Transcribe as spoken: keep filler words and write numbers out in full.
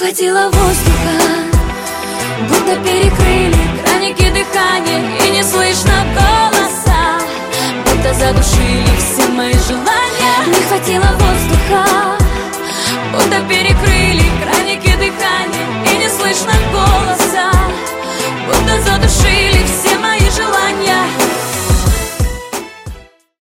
хватило воздуха, будто перекрыли краники дыхания, и не слышно голоса, будто задушили все мои желания. Не хватило воздуха, будто перекрыли